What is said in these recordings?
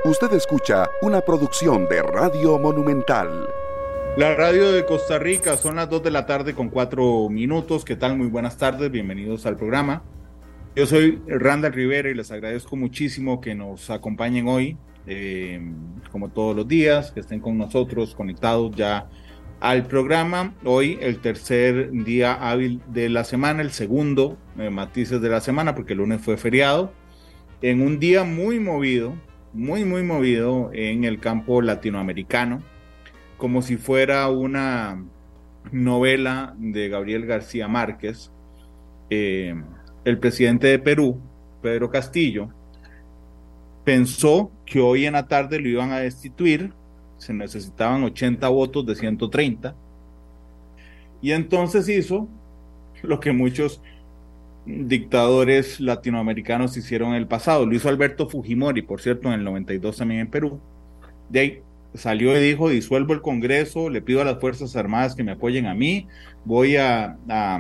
Usted escucha una producción de Radio Monumental. La radio de Costa Rica, son las 2 de la tarde con 4 minutos. ¿Qué tal? Muy buenas tardes, bienvenidos al programa. Yo soy Randall Rivera y les agradezco muchísimo que nos acompañen hoy, como todos los días, que estén con nosotros conectados ya al programa. Hoy el tercer día hábil de la semana, el segundo matices de la semana, porque el lunes fue feriado, en un día muy movido en el campo latinoamericano, como si fuera una novela de Gabriel García Márquez. El presidente de Perú, Pedro Castillo, pensó que hoy en la tarde lo iban a destituir, se necesitaban 80 votos de 130, y entonces hizo lo que muchos dictadores latinoamericanos hicieron en el pasado. Lo hizo Alberto Fujimori, por cierto, en el 92 también en Perú. De ahí salió y dijo: disuelvo el Congreso, le pido a las Fuerzas Armadas que me apoyen a mí, voy a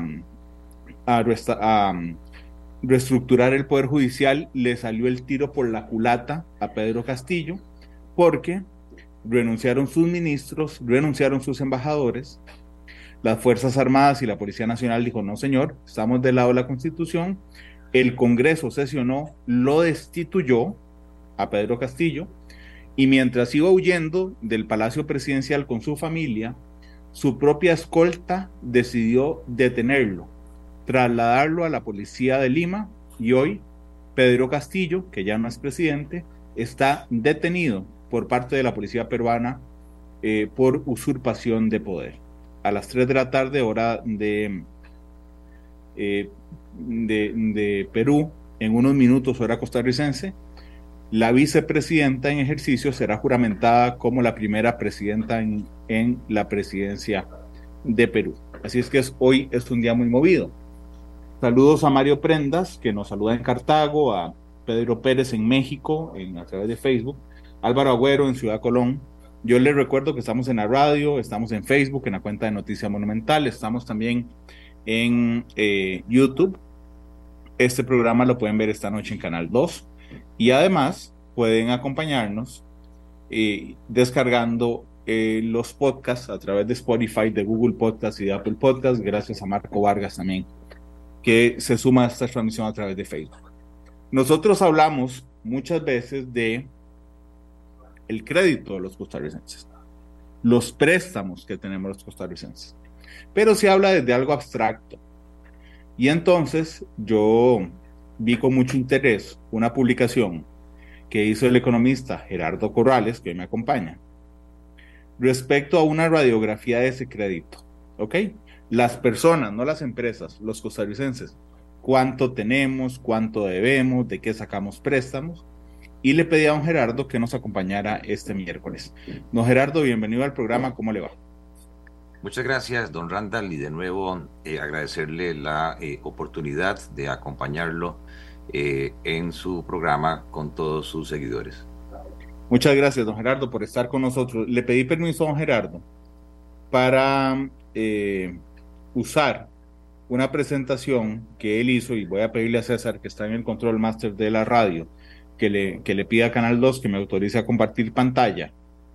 reestructurar el Poder Judicial. Le salió el tiro por la culata a Pedro Castillo, porque renunciaron sus ministros, renunciaron sus embajadores. Las Fuerzas Armadas y la Policía Nacional dijo: no señor, estamos del lado de la Constitución. El Congreso sesionó, lo destituyó a Pedro Castillo, y mientras iba huyendo del Palacio Presidencial con su familia, su propia escolta decidió detenerlo, trasladarlo a la policía de Lima, y hoy Pedro Castillo, que ya no es presidente, está detenido por parte de la policía peruana por usurpación de poder. A las 3 de la tarde, hora de Perú, en unos minutos, hora costarricense, la vicepresidenta en ejercicio será juramentada como la primera presidenta en la presidencia de Perú. Así es que hoy es un día muy movido. Saludos a Mario Prendas, que nos saluda en Cartago, a Pedro Pérez en México, a través de Facebook, Álvaro Agüero en Ciudad Colón. Yo les recuerdo que estamos en la radio, estamos en Facebook, en la cuenta de Noticia Monumental, estamos también en YouTube. Este programa lo pueden ver esta noche en Canal 2, y además pueden acompañarnos descargando los podcasts a través de Spotify, de Google Podcasts y de Apple Podcasts, gracias a Marco Vargas también, que se suma a esta transmisión a través de Facebook. Nosotros hablamos muchas veces de el crédito de los costarricenses, los préstamos que tenemos los costarricenses, pero se habla desde algo abstracto. Y entonces yo vi con mucho interés una publicación que hizo el economista Gerardo Corrales, que hoy me acompaña, respecto a una radiografía de ese crédito. ¿Ok? Las personas, no las empresas, los costarricenses, cuánto tenemos, cuánto debemos, de qué sacamos préstamos, y le pedí a don Gerardo que nos acompañara este miércoles. Don Gerardo, bienvenido al programa, ¿cómo le va? Muchas gracias, don Randall, y de nuevo agradecerle la oportunidad de acompañarlo en su programa con todos sus seguidores. Muchas gracias, don Gerardo, por estar con nosotros. Le pedí permiso a don Gerardo para usar una presentación que él hizo, y voy a pedirle a César, que está en el control master de la radio, que le pida a Canal 2 que me autorice a compartir pantalla,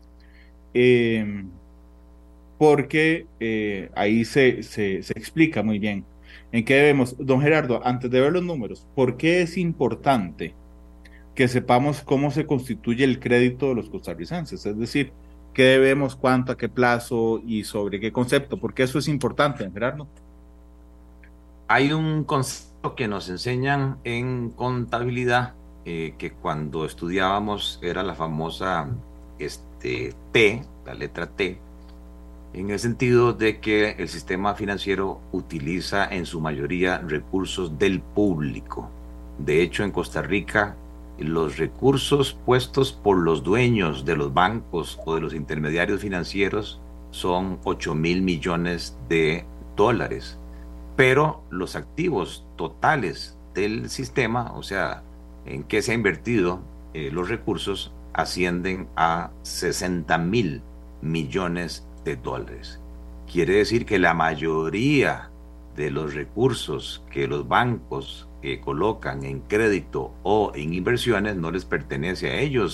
porque ahí se explica muy bien en qué debemos. Don Gerardo, antes de ver los números, ¿por qué es importante que sepamos cómo se constituye el crédito de los costarricenses? Es decir, ¿qué debemos, cuánto, a qué plazo y sobre qué concepto? Porque eso es importante, don Gerardo. Hay un concepto que nos enseñan en contabilidad, que cuando estudiábamos era la famosa T, la letra T, en el sentido de que el sistema financiero utiliza en su mayoría recursos del público. De hecho, en Costa Rica, los recursos puestos por los dueños de los bancos o de los intermediarios financieros son 8,000 millones de dólares. Pero los activos totales del sistema, o sea, en qué se ha invertido los recursos, ascienden a 60,000 millones de dólares. Quiere decir que la mayoría de los recursos que los bancos colocan en crédito o en inversiones no les pertenece a ellos,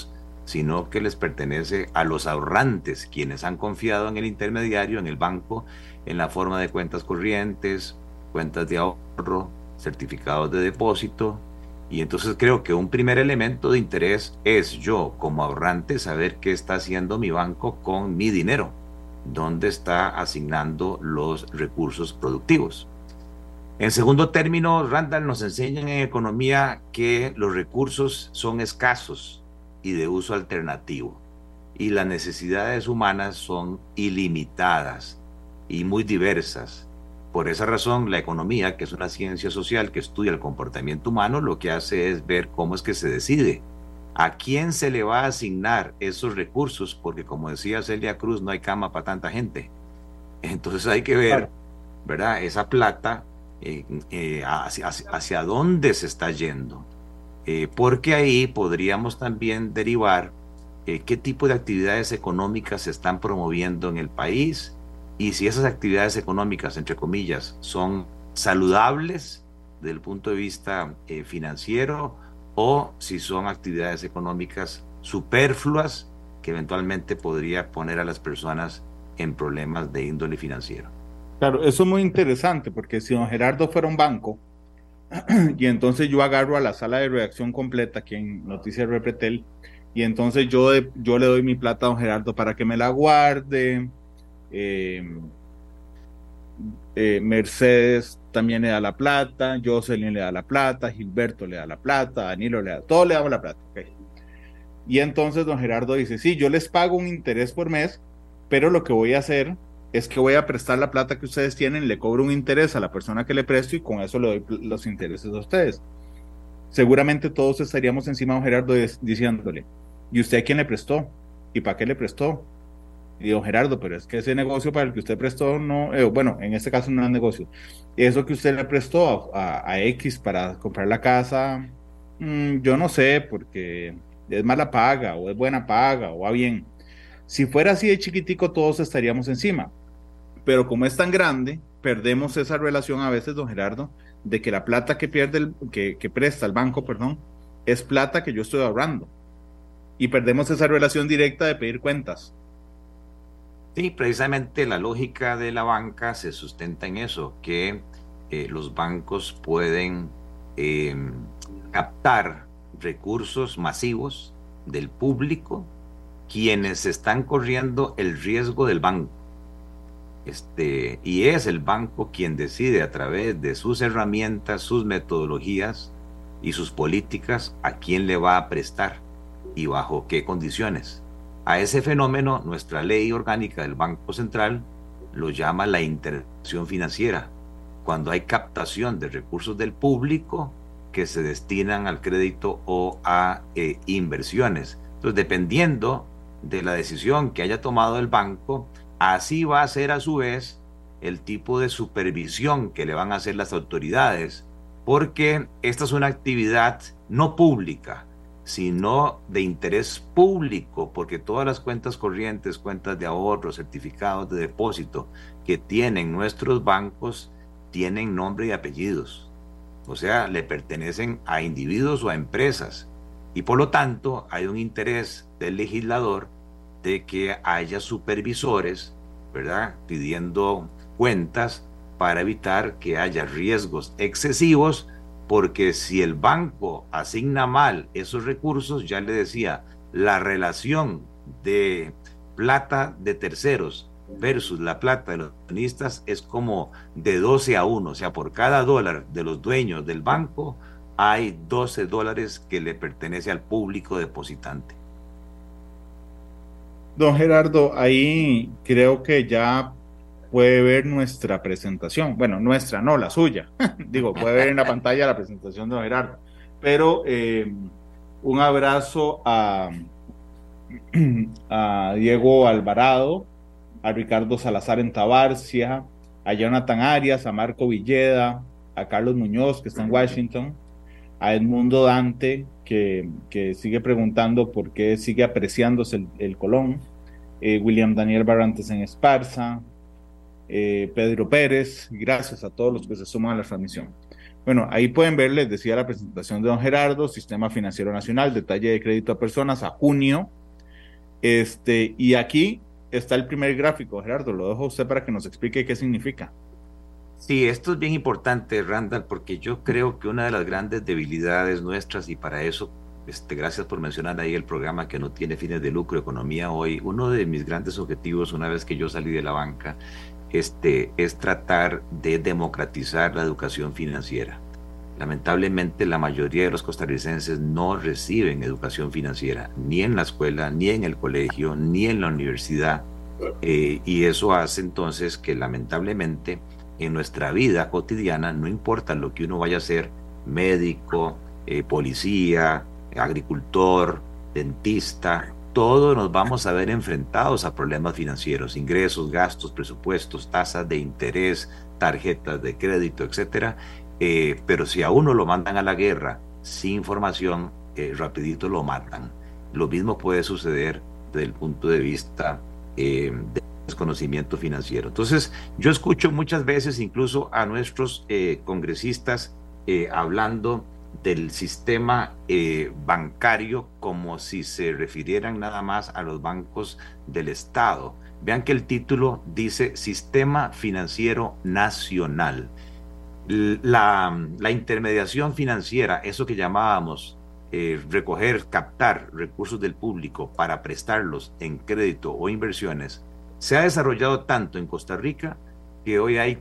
sino que les pertenece a los ahorrantes, quienes han confiado en el intermediario, en el banco, en la forma de cuentas corrientes, cuentas de ahorro, certificados de depósito. Y entonces creo que un primer elemento de interés es yo, como ahorrante, saber qué está haciendo mi banco con mi dinero, dónde está asignando los recursos productivos. En segundo término, Randall, nos enseñan en economía que los recursos son escasos y de uso alternativo, y las necesidades humanas son ilimitadas y muy diversas. Por esa razón, la economía, que es una ciencia social que estudia el comportamiento humano, lo que hace es ver cómo es que se decide a quién se le va a asignar esos recursos, porque como decía Celia Cruz, no hay cama para tanta gente. Entonces hay que ver, ¿verdad? Esa plata, hacia dónde se está yendo. Porque ahí podríamos también derivar qué tipo de actividades económicas se están promoviendo en el país y si esas actividades económicas, entre comillas, son saludables desde el punto de vista financiero, o si son actividades económicas superfluas que eventualmente podría poner a las personas en problemas de índole financiero. Claro, eso es muy interesante porque si don Gerardo fuera un banco y entonces yo agarro a la sala de redacción completa aquí en Noticias Repretel y entonces yo le doy mi plata a don Gerardo para que me la guarde. eh, Mercedes también le da la plata, Jocelyn le da la plata, Gilberto le da la plata, Danilo le da, todos le damos la plata. Okay. Y entonces don Gerardo dice, sí, yo les pago un interés por mes, pero lo que voy a hacer es que voy a prestar la plata que ustedes tienen, le cobro un interés a la persona que le presto y con eso le doy los intereses a ustedes. Seguramente todos estaríamos encima de don Gerardo diciéndole, ¿y usted a quién le prestó? ¿Y para qué le prestó? Y don Gerardo, pero es que ese negocio para el que usted prestó no, bueno, en este caso no es negocio. Eso que usted le prestó a X para comprar la casa, yo no sé, porque es mala paga, o es buena paga, o va bien. Si fuera así de chiquitico, todos estaríamos encima. Pero como es tan grande, perdemos esa relación a veces, don Gerardo, de que la plata que pierde que presta el banco, perdón, es plata que yo estoy ahorrando. Y perdemos esa relación directa de pedir cuentas. Sí, precisamente la lógica de la banca se sustenta en eso, que los bancos pueden eh, captar recursos masivos del público, quienes están corriendo el riesgo del banco. Y es el banco quien decide a través de sus herramientas, sus metodologías y sus políticas a quién le va a prestar y bajo qué condiciones. A ese fenómeno, nuestra ley orgánica del Banco Central lo llama la intervención financiera, cuando hay captación de recursos del público que se destinan al crédito o a inversiones. Entonces, dependiendo de la decisión que haya tomado el banco, así va a ser a su vez el tipo de supervisión que le van a hacer las autoridades, porque esta es una actividad no pública, sino de interés público, porque todas las cuentas corrientes, cuentas de ahorro, certificados de depósito que tienen nuestros bancos, tienen nombre y apellidos. O sea, le pertenecen a individuos o a empresas. Y por lo tanto, hay un interés del legislador de que haya supervisores, ¿verdad?, pidiendo cuentas para evitar que haya riesgos excesivos, porque si el banco asigna mal esos recursos, ya le decía, la relación de plata de terceros versus la plata de los accionistas es como de 12-1, o sea, por cada dólar de los dueños del banco hay 12 dólares que le pertenece al público depositante. Don Gerardo, ahí creo que ya puede ver nuestra presentación. Bueno, nuestra, no, la suya. Digo, puede ver en la pantalla la presentación de don Gerardo. Pero un abrazo a Diego Alvarado, a Ricardo Salazar en Tabarcia, a Jonathan Arias, a Marco Villeda, a Carlos Muñoz, que está en Washington, a Edmundo Dante, que sigue preguntando por qué sigue apreciándose el Colón, William Daniel Barrantes en Esparza, Pedro Pérez, gracias a todos los que se suman a la transmisión. Bueno, ahí pueden ver, les decía la presentación de don Gerardo, Sistema Financiero Nacional, detalle de crédito a personas a junio. Y aquí está el primer gráfico, Gerardo, lo dejo a usted para que nos explique qué significa. Sí, esto es bien importante, Randall, porque yo creo que una de las grandes debilidades nuestras, y para eso, gracias por mencionar ahí el programa que no tiene fines de lucro, Economía Hoy, uno de mis grandes objetivos una vez que yo salí de la banca, es tratar de democratizar la educación financiera. Lamentablemente, la mayoría de los costarricenses no reciben educación financiera, ni en la escuela, ni en el colegio, ni en la universidad, y eso hace entonces que lamentablemente en nuestra vida cotidiana, no importa lo que uno vaya a ser, médico, policía, agricultor, dentista, todos nos vamos a ver enfrentados a problemas financieros, ingresos, gastos, presupuestos, tasas de interés, tarjetas de crédito, etcétera. Pero si a uno lo mandan a la guerra sin formación, rapidito lo matan. Lo mismo puede suceder desde el punto de vista de desconocimiento financiero. Entonces, yo escucho muchas veces incluso a nuestros congresistas hablando del sistema bancario como si se refirieran nada más a los bancos del Estado. Vean que el título dice Sistema Financiero Nacional. La intermediación financiera, eso que llamábamos recoger, captar recursos del público para prestarlos en crédito o inversiones, se ha desarrollado tanto en Costa Rica que hoy hay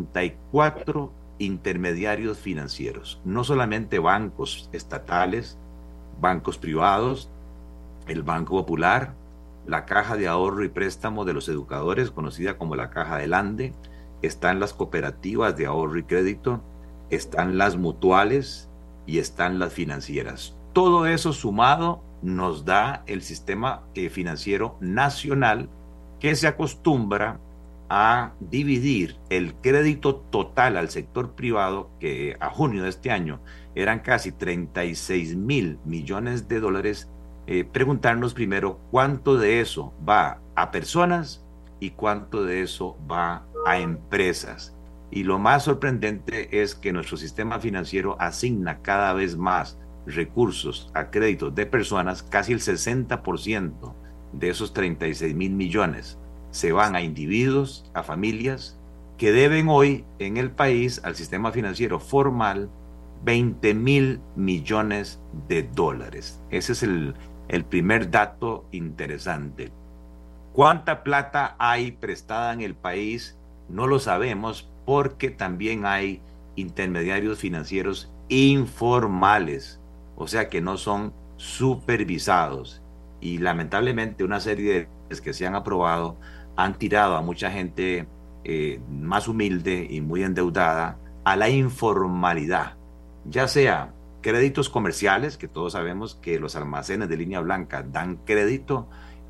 34 intermediarios financieros, no solamente bancos estatales, bancos privados, el Banco Popular, la Caja de Ahorro y Préstamo de los Educadores, conocida como la Caja del Ande, están las cooperativas de ahorro y crédito, están las mutuales y están las financieras. Todo eso sumado nos da el sistema financiero nacional, que se acostumbra a dividir el crédito total al sector privado, que a junio de este año eran casi 36.000 millones de dólares, preguntarnos primero cuánto de eso va a personas y cuánto de eso va a empresas. Y lo más sorprendente es que nuestro sistema financiero asigna cada vez más recursos a créditos de personas, casi el 60% de esos 36.000 millones se van a individuos, a familias, que deben hoy en el país al sistema financiero formal 20.000 millones de dólares. Ese es el primer dato interesante. ¿Cuánta plata hay prestada en el país? No lo sabemos, porque también hay intermediarios financieros informales, o sea que no son supervisados. Y lamentablemente una serie de leyes que se han aprobado han tirado a mucha gente más humilde y muy endeudada a la informalidad, ya sea créditos comerciales, que todos sabemos que los almacenes de línea blanca dan crédito,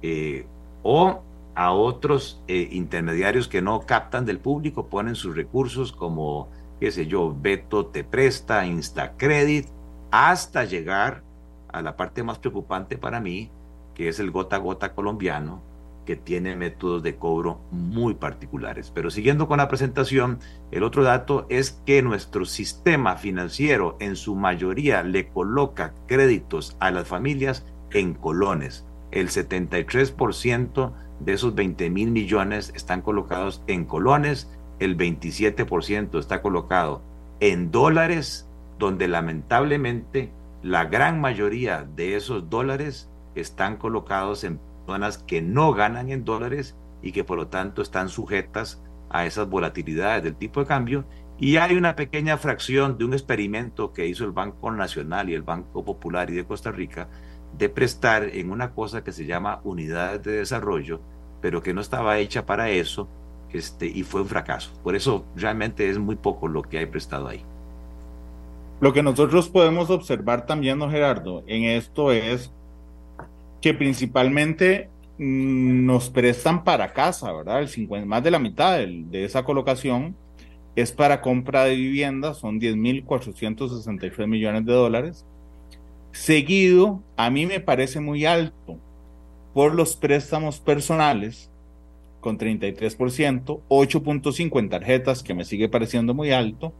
o a otros intermediarios que no captan del público, ponen sus recursos como, qué sé yo, Beto te presta, Instacredit, hasta llegar a la parte más preocupante para mí, que es el gota a gota colombiano, que tiene métodos de cobro muy particulares. Pero siguiendo con la presentación, el otro dato es que nuestro sistema financiero en su mayoría le coloca créditos a las familias en colones. El 73% de esos 20.000 millones están colocados en colones, el 27% está colocado en dólares, donde lamentablemente la gran mayoría de esos dólares están colocados en personas que no ganan en dólares y que por lo tanto están sujetas a esas volatilidades del tipo de cambio. Y hay una pequeña fracción de un experimento que hizo el Banco Nacional y el Banco Popular y de Costa Rica de prestar en una cosa que se llama unidades de desarrollo, pero que no estaba hecha para eso, y fue un fracaso. Por eso realmente es muy poco lo que hay prestado ahí. Lo que nosotros podemos observar también, ¿no, Gerardo? En esto es que principalmente nos prestan para casa, ¿verdad? Más de la mitad de esa colocación es para compra de viviendas, son 10.463 millones de dólares. Seguido, a mí me parece muy alto por los préstamos personales, con 33%, 8.5 en tarjetas, que me sigue pareciendo muy alto,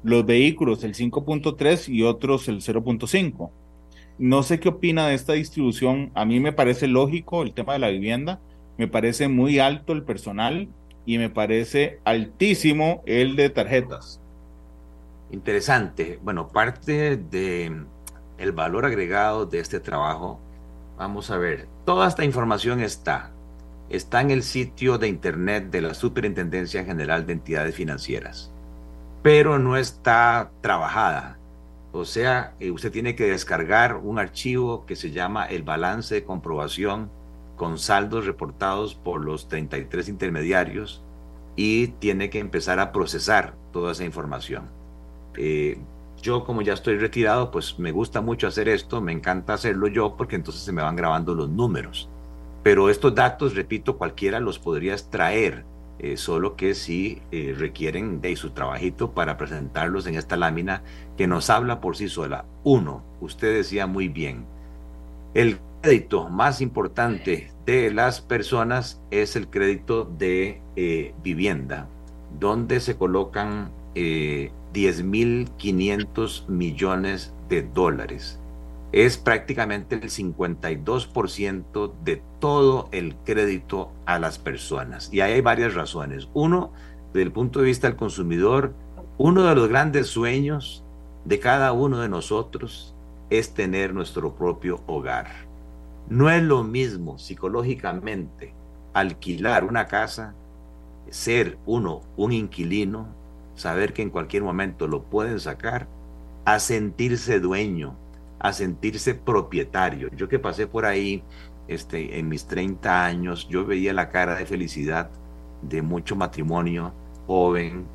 los vehículos el 5.3 y otros el 0.5. No sé qué opina de esta distribución. A mí me parece lógico el tema de la vivienda, me parece muy alto el personal y me parece altísimo el de tarjetas. Interesante. Bueno, parte de el valor agregado de este trabajo, vamos a ver, toda esta información está en el sitio de internet de la Superintendencia General de Entidades Financieras, pero no está trabajada. O sea, usted tiene que descargar un archivo que se llama el balance de comprobación con saldos reportados por los 33 intermediarios y tiene que empezar a procesar toda esa información. Yo, como ya estoy retirado, pues me gusta mucho hacer esto, me encanta hacerlo yo porque entonces se me van grabando los números. Pero estos datos, repito, cualquiera los podría extraer, solo que sí requieren de su trabajito para presentarlos en esta lámina que nos habla por sí sola. Uno, usted decía muy bien, el crédito más importante de las personas es el crédito de vivienda, donde se colocan 10.500 millones de dólares. Es prácticamente el 52% de todo el crédito a las personas. Y ahí hay varias razones. Uno, desde el punto de vista del consumidor, uno de los grandes sueños de cada uno de nosotros es tener nuestro propio hogar. No es lo mismo psicológicamente alquilar una casa, ser uno un inquilino, saber que en cualquier momento lo pueden sacar, a sentirse dueño, a sentirse propietario. Yo que pasé por ahí en mis 30 años, yo veía la cara de felicidad de mucho matrimonio joven,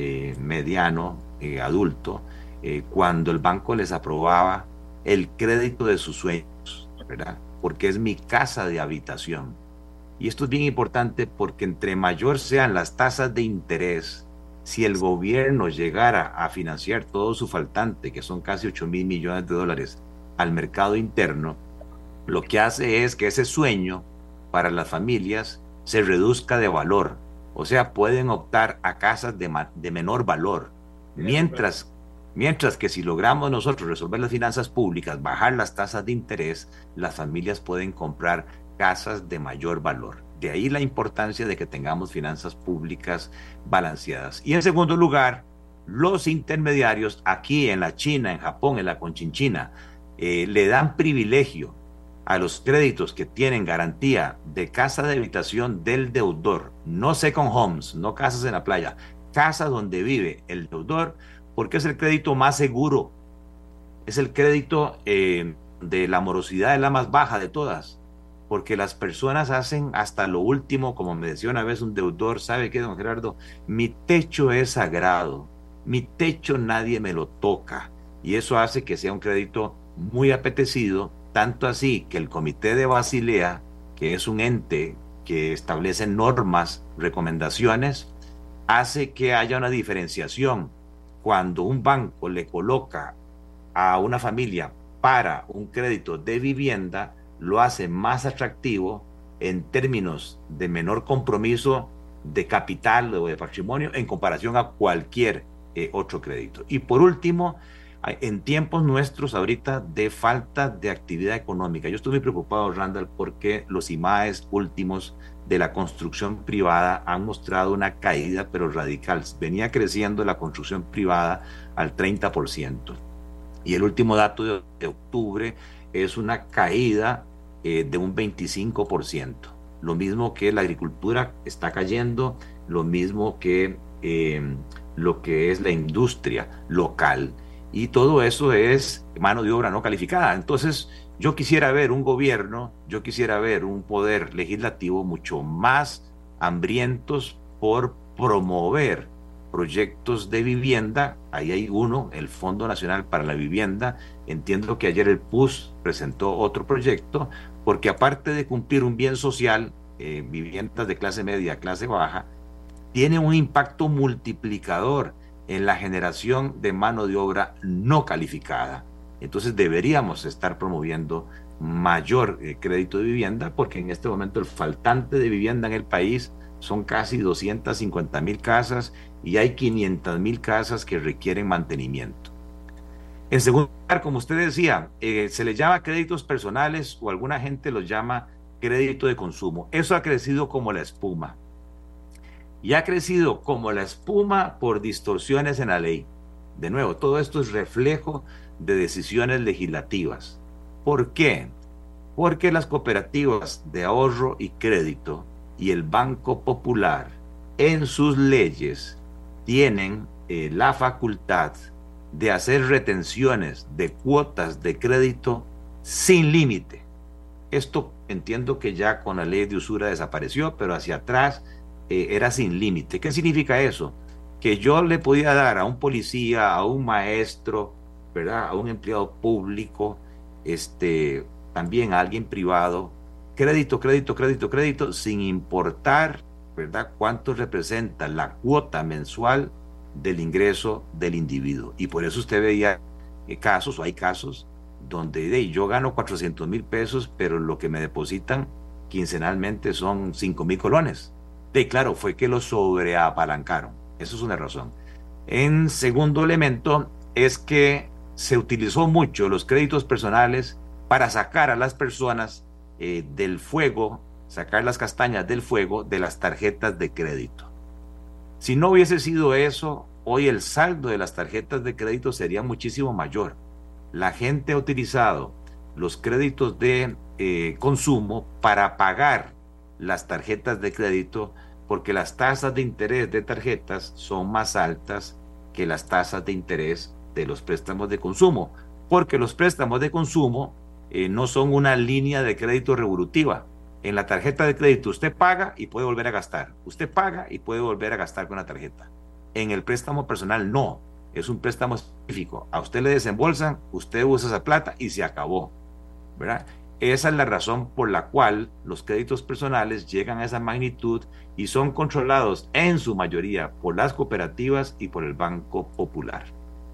mediano, adulto, cuando el banco les aprobaba el crédito de sus sueños, ¿verdad? Porque es mi casa de habitación. Y esto es bien importante porque entre mayor sean las tasas de interés, si el gobierno llegara a financiar todo su faltante, que son casi 8.000 millones de dólares, al mercado interno, lo que hace es que ese sueño para las familias se reduzca de valor. O sea, pueden optar a casas de menor valor. Mientras que si logramos nosotros resolver las finanzas públicas, bajar las tasas de interés, las familias pueden comprar casas de mayor valor. De ahí la importancia de que tengamos finanzas públicas balanceadas. Y en segundo lugar, los intermediarios aquí en la China, en Japón, en la Conchinchina, le dan privilegio a los créditos que tienen garantía de casa de habitación del deudor, no second homes, no casas en la playa, casa donde vive el deudor, porque es el crédito más seguro, es el crédito de la morosidad de la más baja de todas, porque las personas hacen hasta lo último, como me decía una vez un deudor, ¿sabe qué, don Gerardo? Mi techo es sagrado, mi techo nadie me lo toca, y eso hace que sea un crédito muy apetecido, tanto así que el Comité de Basilea, que es un ente que establece normas, recomendaciones, hace que haya una diferenciación. Cuando un banco le coloca a una familia para un crédito de vivienda, lo hace más atractivo en términos de menor compromiso de capital o de patrimonio en comparación a cualquier otro crédito. Y por último, en tiempos nuestros ahorita de falta de actividad económica, yo estoy muy preocupado, Randall, porque los IMAES últimos de la construcción privada han mostrado una caída pero radical. Venía creciendo la construcción privada al 30%. Y el último dato de octubre es una caída de un 25%. Lo mismo que la agricultura está cayendo, lo mismo que lo que es la industria local. Y todo eso es mano de obra no calificada. Entonces, yo quisiera ver un gobierno, yo quisiera ver un poder legislativo mucho más hambrientos por promover proyectos de vivienda. Ahí hay uno, el Fondo Nacional para la Vivienda. Entiendo que ayer el PUS presentó otro proyecto, porque aparte de cumplir un bien social, viviendas de clase media, clase baja, tiene un impacto multiplicador en la generación de mano de obra no calificada. Entonces deberíamos estar promoviendo mayor crédito de vivienda, porque en este momento el faltante de vivienda en el país son casi 250.000 casas y hay 500.000 casas que requieren mantenimiento. En segundo lugar, como usted decía, se le llama créditos personales o alguna gente los llama crédito de consumo. Eso ha crecido como la espuma. Y ha crecido como la espuma por distorsiones en la ley. De nuevo, todo esto es reflejo de decisiones legislativas. ¿Por qué? Porque las cooperativas de ahorro y crédito y el Banco Popular en sus leyes tienen la facultad de hacer retenciones de cuotas de crédito sin límite. Esto entiendo que ya con la ley de usura desapareció, pero hacia atrás era sin límite. ¿Qué significa eso? Que yo le podía dar a un policía, a un maestro, ¿verdad? A un empleado público, también a alguien privado, crédito, crédito, crédito, crédito, sin importar, ¿verdad?, cuánto representa la cuota mensual del ingreso del individuo. Y por eso usted veía casos, o hay casos, donde yo gano 400,000 pesos, pero lo que me depositan quincenalmente son 5,000 colones. Claro, fue que lo sobreapalancaron. Eso es una razón. En segundo elemento, es que se utilizó mucho los créditos personales para sacar a las personas del fuego, sacar las castañas del fuego de las tarjetas de crédito. Si no hubiese sido eso, hoy el saldo de las tarjetas de crédito sería muchísimo mayor. La gente ha utilizado los créditos de consumo para pagar las tarjetas de crédito, porque las tasas de interés de tarjetas son más altas que las tasas de interés de los préstamos de consumo, porque los préstamos de consumo no son una línea de crédito revolutiva. En la tarjeta de crédito usted paga y puede volver a gastar. Usted paga y puede volver a gastar con la tarjeta. En el préstamo personal no. Es un préstamo específico. A usted le desembolsan, usted usa esa plata y se acabó, ¿verdad? Esa es la razón por la cual los créditos personales llegan a esa magnitud y son controlados en su mayoría por las cooperativas y por el Banco Popular.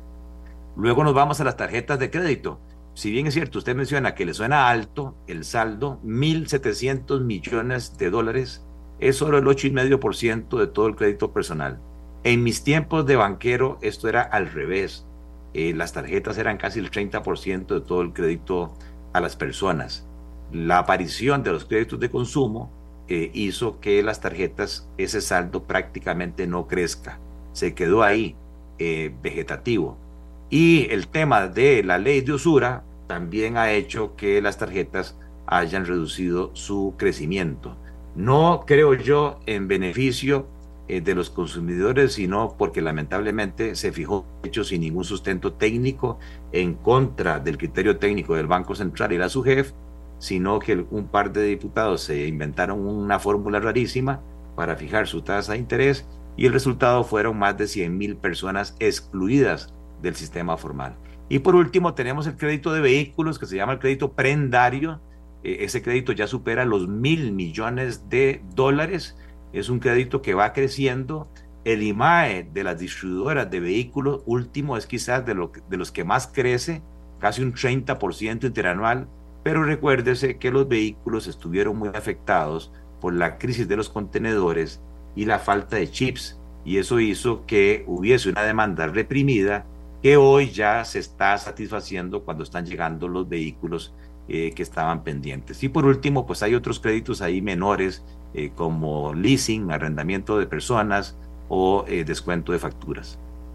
Luego nos vamos a las tarjetas de crédito. Si bien es cierto, usted menciona que le suena alto el saldo, 1.700 millones de dólares, es solo el 8,5% de todo el crédito personal. En mis tiempos de banquero esto era al revés. Las tarjetas eran casi el 30% de todo el crédito a las personas. La aparición de los créditos de consumo hizo que las tarjetas, ese saldo prácticamente no crezca. Se quedó ahí, vegetativo. Y el tema de la ley de usura también ha hecho que las tarjetas hayan reducido su crecimiento. No creo yo en beneficio de los consumidores, sino porque lamentablemente se fijó hecho sin ningún sustento técnico en contra del criterio técnico del Banco Central y la SUGEF, sino que un par de diputados se inventaron una fórmula rarísima para fijar su tasa de interés y el resultado fueron más de 100,000 personas excluidas del sistema formal. Y por último tenemos el crédito de vehículos, que se llama el crédito prendario. Ese crédito ya supera los 1.000 millones de dólares. Es un crédito que va creciendo. El IMAE de las distribuidoras de vehículos último es quizás de los que más crece, casi un 30% interanual, pero recuérdese que los vehículos estuvieron muy afectados por la crisis de los contenedores y la falta de chips, y eso hizo que hubiese una demanda reprimida que hoy ya se está satisfaciendo cuando están llegando los vehículos que estaban pendientes. Y por último, pues hay otros créditos ahí menores, como leasing, arrendamiento de personas o descuento de facturas.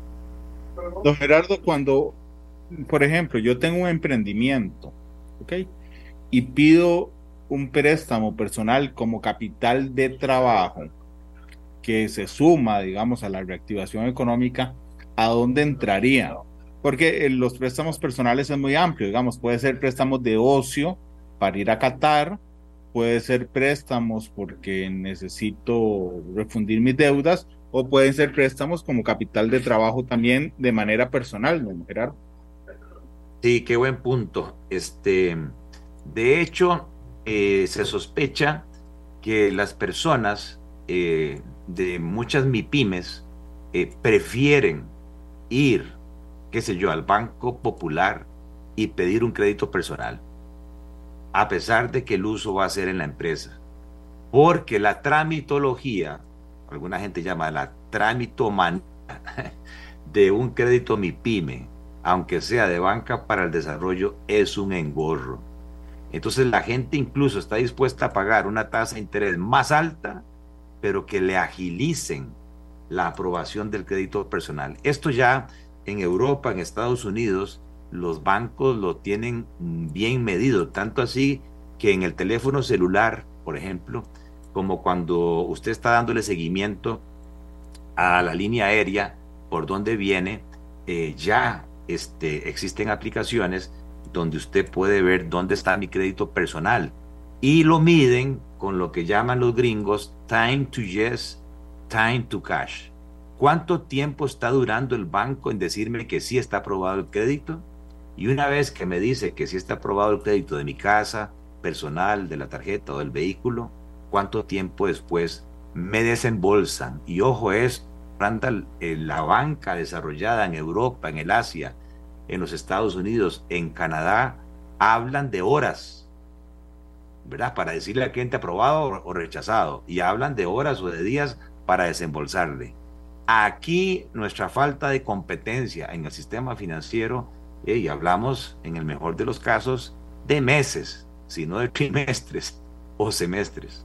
Don Gerardo, cuando, por ejemplo, yo tengo un emprendimiento, ¿ok?, y pido un préstamo personal como capital de trabajo que se suma, digamos, a la reactivación económica, ¿a dónde entraría? Porque los préstamos personales es muy amplio, digamos, puede ser préstamos de ocio para ir a Qatar, puede ser préstamos porque necesito refundir mis deudas, o pueden ser préstamos como capital de trabajo también de manera personal, ¿no, Gerardo? Sí, qué buen punto. De hecho, se sospecha que las personas de muchas MIPYMES prefieren ir, qué sé yo, al Banco Popular y pedir un crédito personal, a pesar de que el uso va a ser en la empresa. porque la tramitología, alguna gente llama la tramitomanía de un crédito MIPYME, aunque sea de banca para el desarrollo, es un engorro. Entonces la gente incluso está dispuesta a pagar una tasa de interés más alta, pero que le agilicen la aprobación del crédito personal. Esto ya en Europa, en Estados Unidos, los bancos lo tienen bien medido, tanto así que en el teléfono celular, por ejemplo, como cuando usted está dándole seguimiento a la línea aérea por donde viene, ya existen aplicaciones donde usted puede ver dónde está mi crédito personal y lo miden con lo que llaman los gringos time to yes, time to cash. ¿Cuánto tiempo está durando el banco en decirme que sí está aprobado el crédito? Y una vez que me dice que sí está aprobado el crédito de mi casa, personal, de la tarjeta o del vehículo, ¿cuánto tiempo después me desembolsan? Y ojo, es la banca desarrollada en Europa, en el Asia, en los Estados Unidos, en Canadá, hablan de horas, ¿verdad? Para decirle al cliente aprobado o rechazado, y hablan de horas o de días para desembolsarle. Aquí nuestra falta de competencia en el sistema financiero, y hablamos en el mejor de los casos de meses, sino de trimestres o semestres.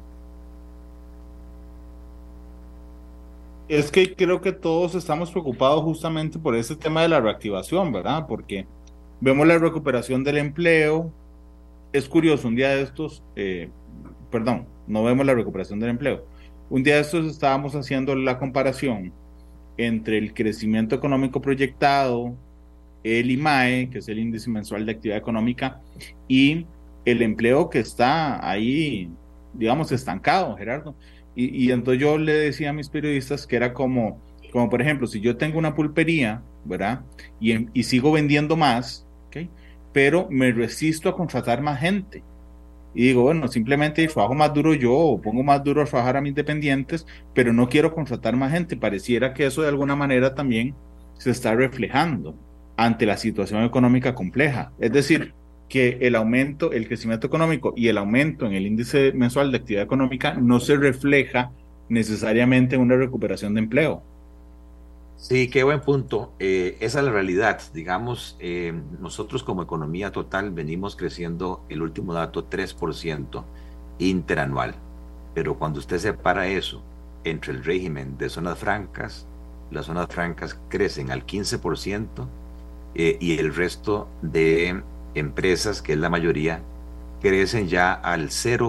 Es que creo que todos estamos preocupados justamente por ese tema de la reactivación, ¿verdad? Porque vemos la recuperación del empleo. Es curioso, un día de estos, perdón, no vemos la recuperación del empleo. Un día de estos estábamos haciendo la comparación entre el crecimiento económico proyectado, el IMAE, que es el índice mensual de actividad económica, y el empleo que está ahí, digamos, estancado, Gerardo. Y entonces yo le decía a mis periodistas que era como por ejemplo, si yo tengo una pulpería, ¿verdad? Y sigo vendiendo más, ¿ok? Pero me resisto a contratar más gente. Y digo, bueno, simplemente trabajo más duro yo o pongo más duro a trabajar a mis dependientes, pero no quiero contratar más gente. Pareciera que eso de alguna manera también se está reflejando ante la situación económica compleja. Es decir, que el aumento, el crecimiento económico y el aumento en el índice mensual de actividad económica no se refleja necesariamente en una recuperación de empleo. Sí, qué buen punto. Esa es la realidad. Digamos, nosotros como economía total venimos creciendo, el último dato, 3% interanual. Pero cuando usted separa eso entre el régimen de zonas francas, las zonas francas crecen al 15%, y el resto de empresas, que es la mayoría, crecen ya al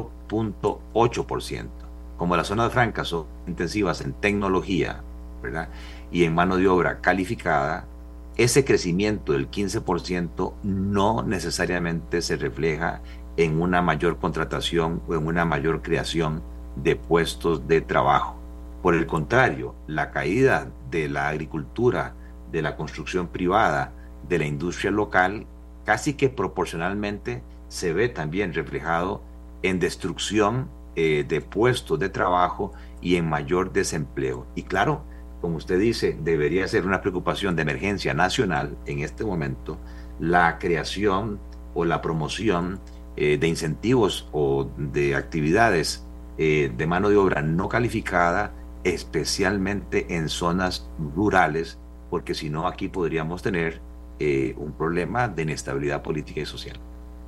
0,8%. Como las zonas francas son intensivas en tecnología, ¿verdad? Y en mano de obra calificada, ese crecimiento del 15% no necesariamente se refleja en una mayor contratación o en una mayor creación de puestos de trabajo. Por el contrario, la caída de la agricultura, de la construcción privada, de la industria local, casi que proporcionalmente se ve también reflejado en destrucción de puestos de trabajo y en mayor desempleo. Y claro, como usted dice, debería ser una preocupación de emergencia nacional en este momento la creación o la promoción de incentivos o de actividades de mano de obra no calificada, especialmente en zonas rurales, porque si no aquí podríamos tener un problema de inestabilidad política y social.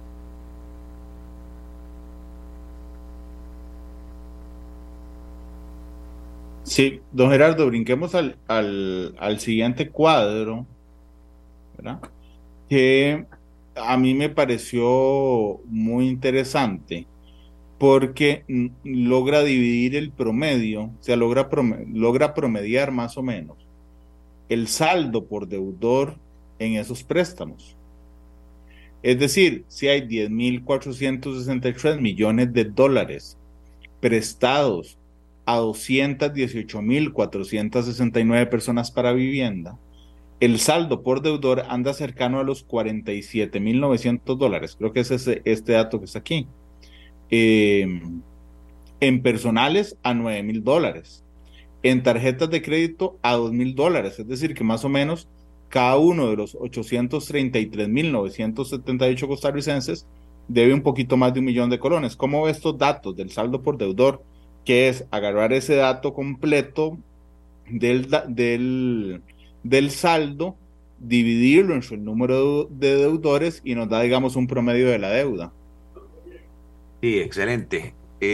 Sí, don Gerardo, brinquemos al siguiente cuadro, ¿verdad? Que a mí me pareció muy interesante porque logra dividir el promedio, o sea, logra promediar más o menos el saldo por deudor en esos préstamos. Es decir, si hay 10.463 millones de dólares prestados a 218.469 personas para vivienda, el saldo por deudor anda cercano a los 47.900 dólares. Creo que es este dato que está aquí. En personales a 9.000 dólares. En tarjetas de crédito a 2.000 dólares. Es decir, que más o menos cada uno de los 833.978 costarricenses debe un poquito más de 1 millón de colones. ¿Cómo ve estos datos del saldo por deudor? Que es agarrar ese dato completo del saldo, dividirlo entre el número de deudores y nos da, digamos, un promedio de la deuda. Sí, excelente.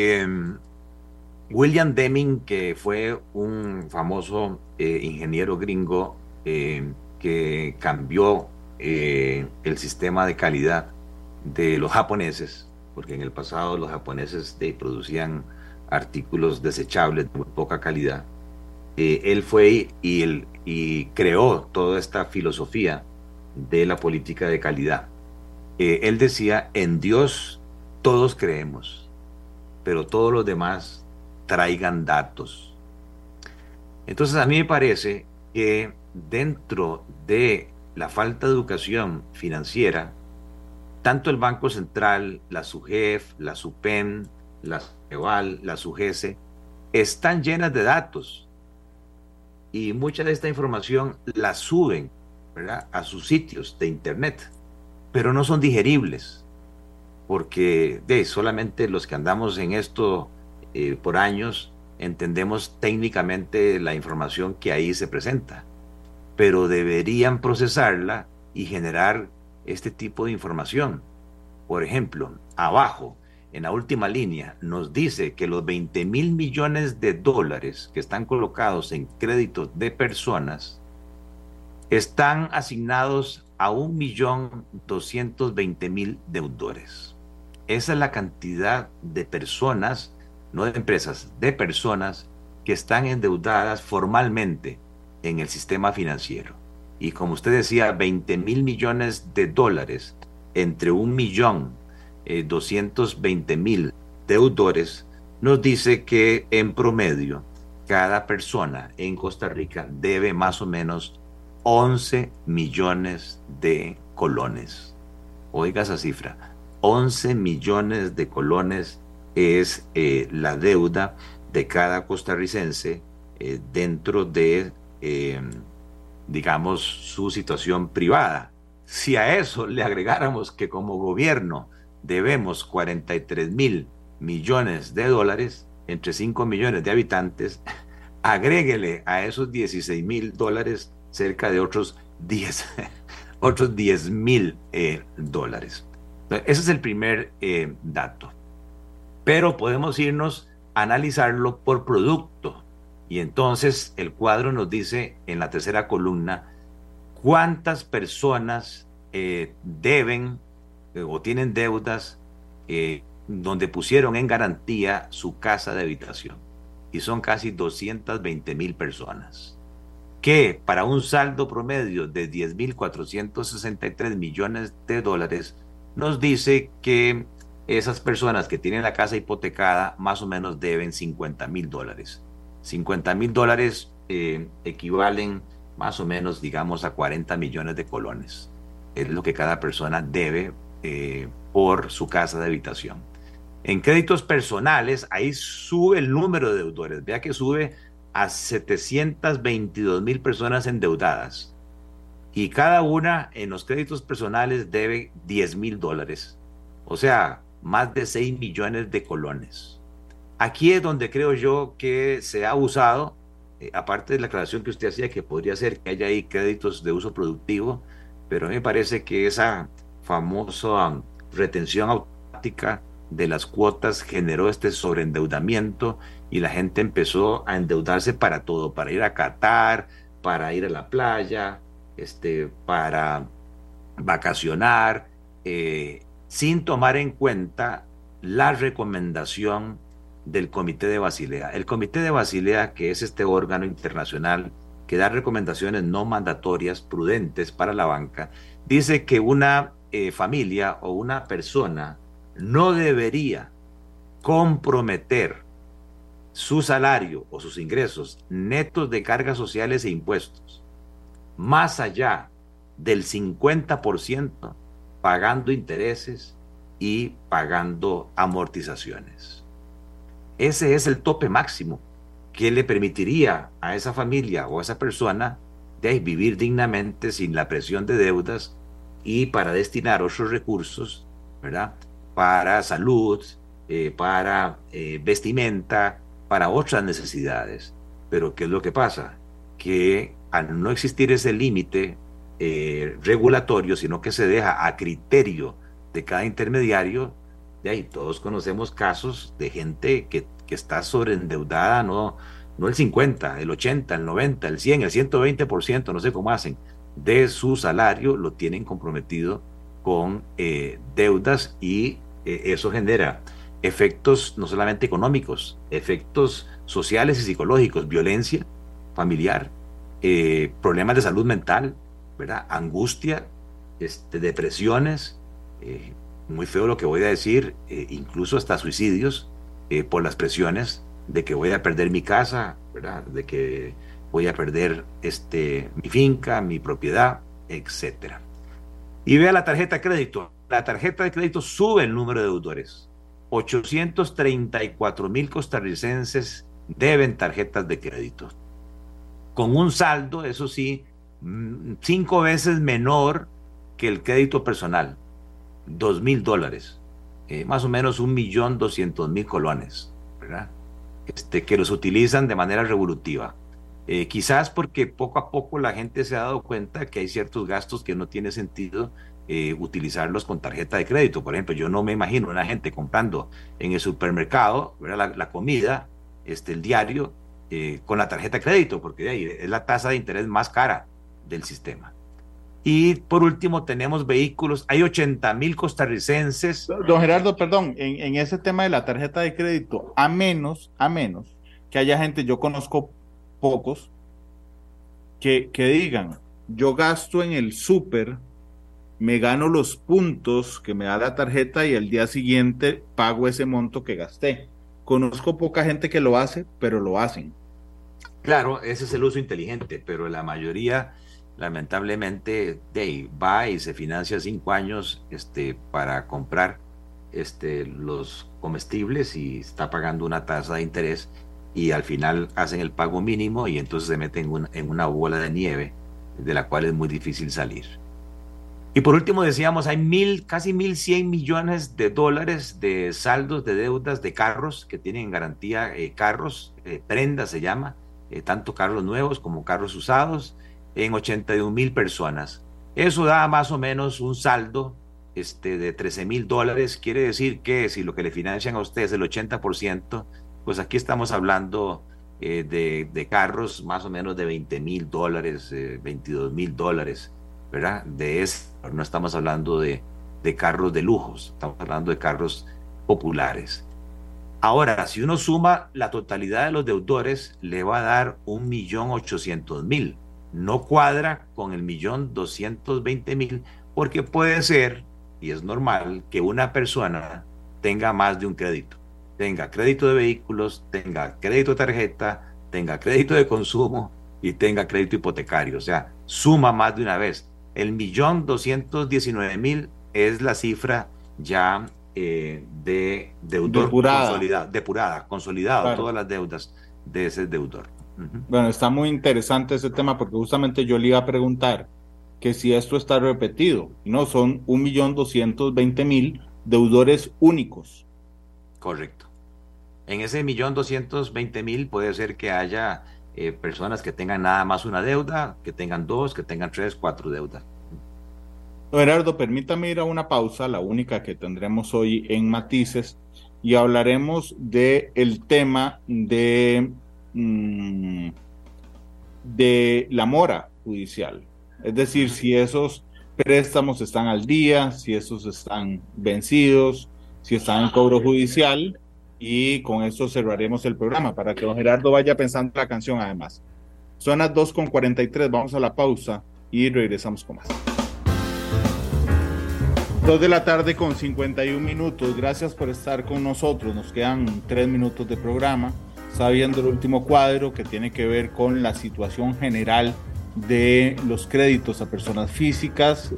William Deming, que fue un famoso ingeniero gringo que cambió el sistema de calidad de los japoneses, porque en el pasado los japoneses producían artículos desechables de muy poca calidad. Él fue y creó toda esta filosofía de la política de calidad. Él decía, en Dios todos creemos, pero todos los demás traigan datos. Entonces a mí me parece que dentro de la falta de educación financiera, tanto el Banco Central, la SUGEF, la SUPEM, la EVAL, la SUGESE, están llenas de datos y mucha de esta información la suben, ¿verdad?, a sus sitios de internet, pero no son digeribles, porque solamente los que andamos en esto por años entendemos técnicamente la información que ahí se presenta, pero deberían procesarla y generar este tipo de información. Por ejemplo, abajo, en la última línea, nos dice que los 20,000 millones de dólares que están colocados en créditos de personas están asignados a 1,220,000 deudores. Esa es la cantidad de personas, no de empresas, de personas que están endeudadas formalmente en el sistema financiero. Y como usted decía, 20,000 millones de dólares entre 1,220,000 deudores nos dice que en promedio cada persona en Costa Rica debe más o menos 11 millones de colones. Oiga esa cifra, 11 millones de colones es la deuda de cada costarricense dentro de, digamos, su situación privada. Si a eso le agregáramos que como gobierno debemos 43,000 millones de dólares entre 5 millones de habitantes, agréguele a esos 16,000 dólares cerca de otros 10,000 dólares. Entonces, ese es el primer dato. Pero podemos irnos a analizarlo por producto. Y entonces el cuadro nos dice en la tercera columna cuántas personas deben o tienen deudas donde pusieron en garantía su casa de habitación. Y son casi 220,000 personas. Que para un saldo promedio de 10,463 millones de dólares, nos dice que esas personas que tienen la casa hipotecada más o menos deben 50,000 dólares. 50,000 dólares equivalen más o menos, digamos, a 40 millones de colones. Es lo que cada persona debe por su casa de habitación. En créditos personales, ahí sube el número de deudores. Vea que sube a 722,000 personas endeudadas. Y cada una en los créditos personales debe 10,000 dólares. O sea, más de 6 millones de colones. Aquí es donde creo yo que se ha abusado, aparte de la aclaración que usted hacía, que podría ser que haya ahí créditos de uso productivo, pero a mí me parece que esa famosa retención automática de las cuotas generó este sobreendeudamiento y la gente empezó a endeudarse para todo, para ir a Qatar, para ir a la playa, para vacacionar, sin tomar en cuenta la recomendación del Comité de Basilea. El Comité de Basilea, que es este órgano internacional que da recomendaciones no mandatorias, prudentes para la banca, dice que una familia o una persona no debería comprometer su salario o sus ingresos netos de cargas sociales e impuestos más allá del 50% pagando intereses y pagando amortizaciones. Ese es el tope máximo que le permitiría a esa familia o a esa persona de vivir dignamente sin la presión de deudas y para destinar otros recursos, ¿verdad?, para salud, para vestimenta, para otras necesidades. Pero ¿qué es lo que pasa? Que al no existir ese límite regulatorio, sino que se deja a criterio de cada intermediario, de ahí todos conocemos casos de gente que está sobreendeudada, no el 50, el 80, el 90, el 100, el 120%, no sé cómo hacen, de su salario lo tienen comprometido con deudas y eso genera efectos no solamente económicos, efectos sociales y psicológicos, violencia familiar, problemas de salud mental, ¿verdad? Angustia, depresiones, muy feo lo que voy a decir, incluso hasta suicidios por las presiones de que voy a perder mi casa, ¿verdad? De que voy a perder mi finca, mi propiedad, etcétera. Y vea la tarjeta de crédito. La tarjeta de crédito sube el número de deudores. 834,000 costarricenses deben tarjetas de crédito. Con un saldo, eso sí, 5 veces menor que el crédito personal. $2,000. Más o menos 1,200,000 colones, ¿verdad? Que los utilizan de manera revolutiva. Quizás porque poco a poco la gente se ha dado cuenta que hay ciertos gastos que no tiene sentido utilizarlos con tarjeta de crédito. Por ejemplo, yo no me imagino una gente comprando en el supermercado, ¿verdad? La comida, el diario, con la tarjeta de crédito, porque ahí es la tasa de interés más cara del sistema. Y por último tenemos vehículos. Hay 80,000 costarricenses. Don Gerardo, perdón, en ese tema de la tarjeta de crédito, a menos que haya gente, yo conozco pocos, que digan, yo gasto en el súper, me gano los puntos que me da la tarjeta y al día siguiente pago ese monto que gasté. Conozco poca gente que lo hace, pero lo hacen. Claro, ese es el uso inteligente, pero la mayoría lamentablemente va y se financia 5 años para comprar los comestibles y está pagando una tasa de interés y al final hacen el pago mínimo y entonces se meten en una bola de nieve de la cual es muy difícil salir. Y por último decíamos, hay casi 1,100 millones de dólares de saldos de deudas de carros que tienen en garantía carros, prenda se llama, tanto carros nuevos como carros usados, en 81,000 personas. Eso da más o menos un saldo de $13,000. Quiere decir que si lo que le financian a ustedes es el 80%, pues aquí estamos hablando de carros más o menos de $20,000, $22,000, ¿verdad? No estamos hablando de carros de lujos, estamos hablando de carros populares. Ahora, si uno suma la totalidad de los deudores, le va a dar 1,800,000. No cuadra con el 1,220,000 porque puede ser, y es normal, que una persona tenga más de un crédito. Tenga crédito de vehículos, tenga crédito de tarjeta, tenga crédito de consumo y tenga crédito hipotecario. O sea, suma más de una vez. El 1,219,000 es la cifra ya de deudor depurada, consolidado, claro. Todas las deudas de ese deudor. Bueno, está muy interesante ese tema porque justamente yo le iba a preguntar que si esto está repetido. No, son 1,220,000 deudores únicos. Correcto. En ese 1,220,000 puede ser que haya personas que tengan nada más una deuda, que tengan 2, que tengan 3, 4 deudas. Gerardo, permítame ir a una pausa, la única que tendremos hoy en Matices, y hablaremos del tema de la mora judicial. Es decir, si esos préstamos están al día, si esos están vencidos, si están en cobro judicial, y con esto cerraremos el programa para que don Gerardo vaya pensando la canción además. Son las 2:43, vamos a la pausa y regresamos con más. 2:51 Gracias por estar con nosotros. Nos quedan 3 minutos de programa. Está viendo el último cuadro que tiene que ver con la situación general de los créditos a personas físicas,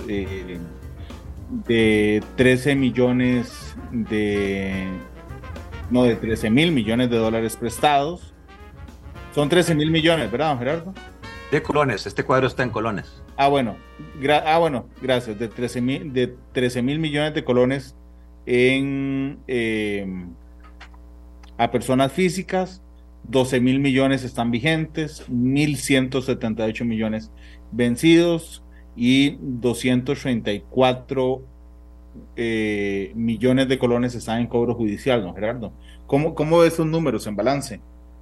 de 13 millones de 13,000 millones de dólares prestados. Son 13,000 millones, ¿verdad, don Gerardo? De colones, este cuadro está en colones. Bueno, gracias. De 13,000 millones de colones a personas físicas, 12.000 millones están vigentes, 1.178 millones vencidos y 234 millones de colones están en cobro judicial, ¿no, Gerardo? ¿Cómo ves esos números en balance?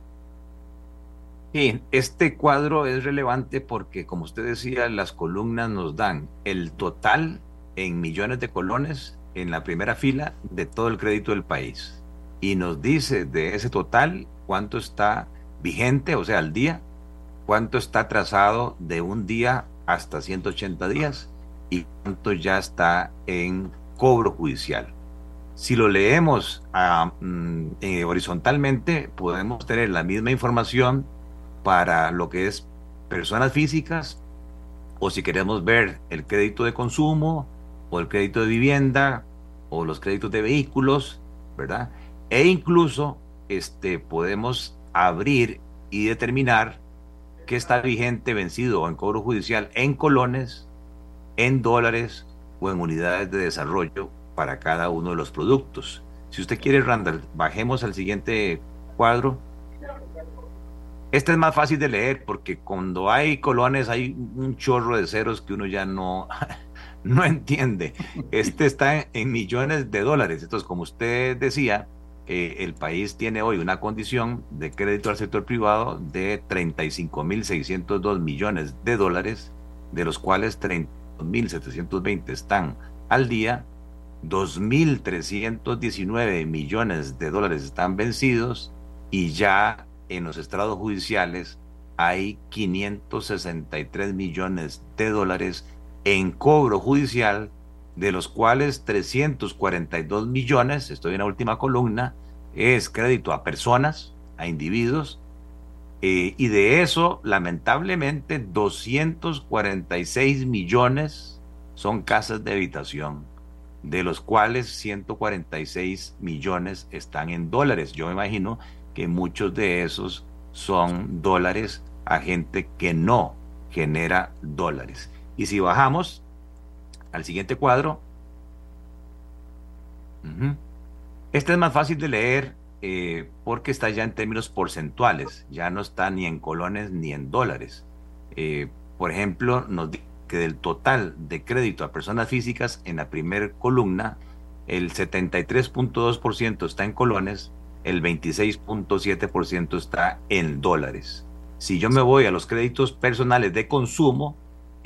Sí, este cuadro es relevante porque, como usted decía, las columnas nos dan el total en millones de colones en la primera fila de todo el crédito del país. Y nos dice de ese total cuánto está vigente, o sea, al día, cuánto está atrasado de un día hasta 180 días y cuánto ya está en cobro judicial. Si lo leemos horizontalmente, podemos tener la misma información para lo que es personas físicas, o si queremos ver el crédito de consumo, o el crédito de vivienda, o los créditos de vehículos, ¿verdad? E incluso podemos abrir y determinar qué está vigente, vencido o en cobro judicial en colones, en dólares o en unidades de desarrollo para cada uno de los productos. Si usted quiere, Randall, bajemos al siguiente cuadro. Este es más fácil de leer porque cuando hay colones hay un chorro de ceros que uno ya no, no entiende. Este está en millones de dólares. Entonces, como usted decía, el país tiene hoy una condición de crédito al sector privado de 35.602 millones de dólares, de los cuales 32.720 están al día, 2.319 millones de dólares están vencidos y ya en los estrados judiciales hay 563 millones de dólares en cobro judicial, de los cuales 342 millones, estoy en la última columna, es crédito a personas, a individuos, y de eso, lamentablemente, 246 millones son casas de habitación, de los cuales 146 millones están en dólares. Yo me imagino que muchos de esos son dólares a gente que no genera dólares. Y si bajamos al siguiente cuadro, este es más fácil de leer porque está ya en términos porcentuales, ya no está ni en colones ni en dólares. Por ejemplo, nos dice que del total de crédito a personas físicas en la primera columna, el 73.2% está en colones, el 26.7% está en dólares. Si yo me voy a los créditos personales de consumo,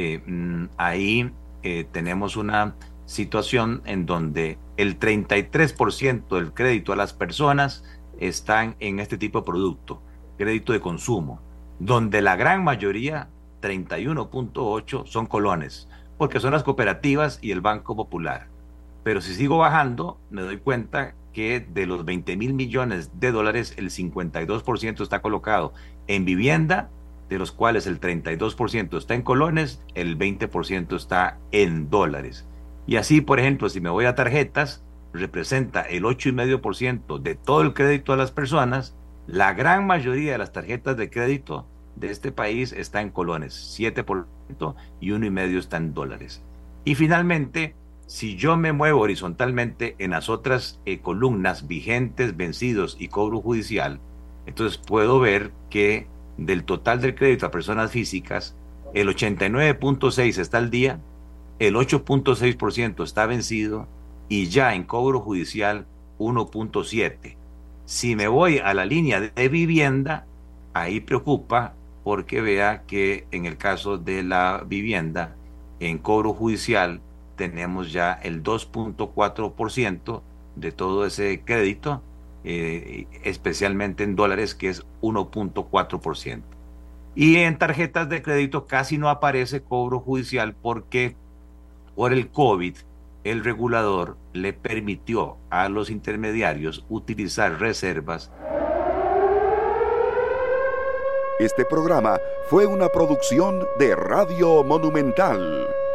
ahí tenemos una situación en donde el 33% del crédito a las personas están en este tipo de producto, crédito de consumo, donde la gran mayoría, 31.8%, son colones, porque son las cooperativas y el Banco Popular. Pero si sigo bajando, me doy cuenta que de los 20.000 millones de dólares, el 52% está colocado en vivienda, de los cuales el 32% está en colones, el 20% está en dólares. Y así, por ejemplo, si me voy a tarjetas, representa el 8,5% de todo el crédito a las personas. La gran mayoría de las tarjetas de crédito de este país está en colones, 7%, y 1,5% está en dólares. Y finalmente, si yo me muevo horizontalmente en las otras columnas vigentes, vencidos y cobro judicial, entonces puedo ver que del total del crédito a personas físicas, el 89.6% está al día, el 8.6% está vencido y ya en cobro judicial 1.7%. Si me voy a la línea de vivienda, ahí preocupa porque vea que en el caso de la vivienda, en cobro judicial, tenemos ya el 2.4% de todo ese crédito, especialmente en dólares, que es 1.4%. Y en tarjetas de crédito casi no aparece cobro judicial porque por el COVID, el regulador le permitió a los intermediarios utilizar reservas. Este programa fue una producción de Radio Monumental.